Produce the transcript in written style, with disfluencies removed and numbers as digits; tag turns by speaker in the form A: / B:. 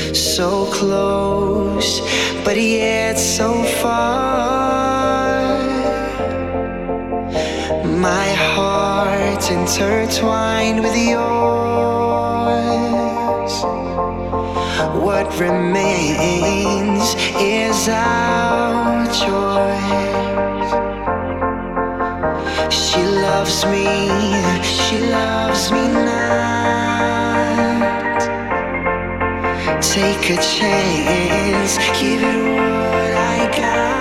A: so close, but yet so far. My heart intertwined with yours. What remains is our choice. She loves me not. Take a chance, give it what I got.